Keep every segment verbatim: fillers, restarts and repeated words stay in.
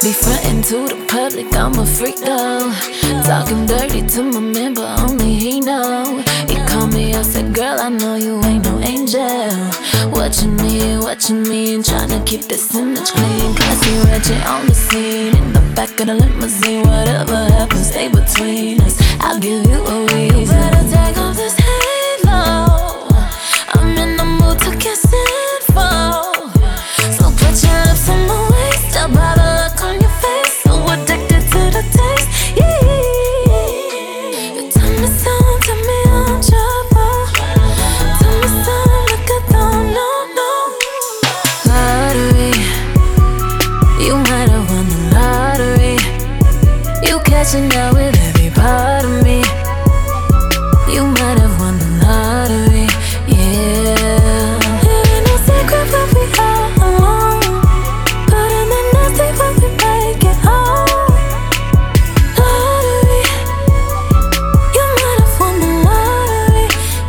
Be frontin' to the public, I'm a freak though. Talking dirty to my man, but only he know. He called me, I said, girl, I know you ain't no angel. Watching me, watching me, and tryna keep this image clean. Classy ratchet on the scene, in the back of the limousine. Whatever happens, stay between us, I'll give you a reason. You better take off this halo, I'm in the mood to kiss info. So put your lips on my waist, I'll buy the look on your face. So addicted to the taste, yeah. You tell me so, tell me I'm trouble. Tell me so like I don't know, no. Lottery, you might have won the lottery. You catching up with every part of me. You might have won the lottery, yeah. It ain't no secret what we are alone, but in the nasty when we make it home. Lottery, you might have won the lottery,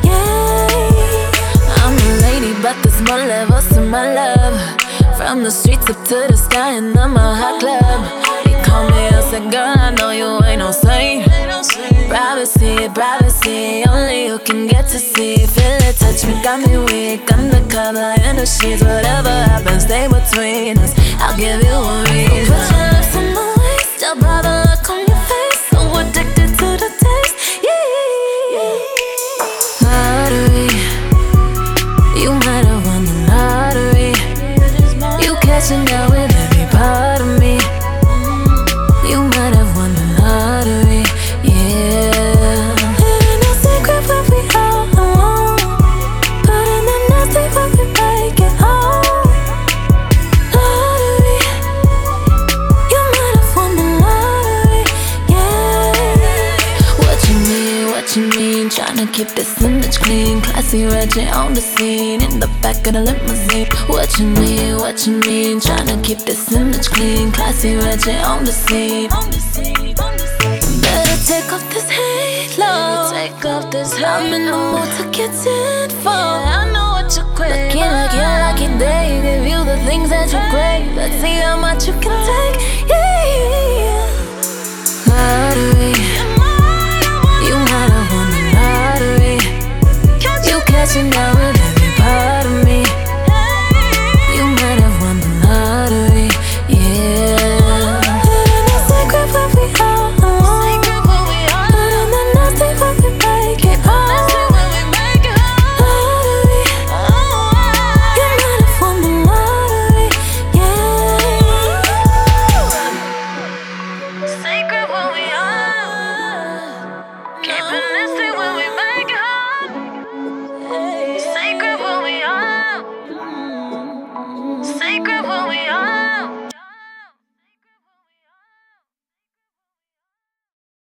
yeah. I'm a lady, but there's more levels to my love. From the streets up to the sky, and I'm a hot club. He called me, I said, girl, I know you ain't no saint. Privacy, privacy, only you can get to see. Feel it, touch me, got me weak. Undercover in the sheets, whatever happens, stay between us, I'll give you a reason. Put your lips on my waist, I'll buy the look on your face. So addicted to the taste, yeah. Lottery, you might have won the lottery. You catching up with every part of me. You might have won the lottery, yeah. It ain't no secret what we are alone, but in the nasty when we make it home. Lottery, you might have won the lottery, yeah. Watching me, watching me, tryna keep this image clean. Classy ratchet on the scene, in the back of the limousine. Watching me, watching me, tryna keep this image clean. Classy ratchet on the scene. Better take off this halo, take off this halo. I'm in the mood to get info, yeah, I know what you crave. Looking like your lucky day, give you the things that you crave. Let's see how much you can take, yeah.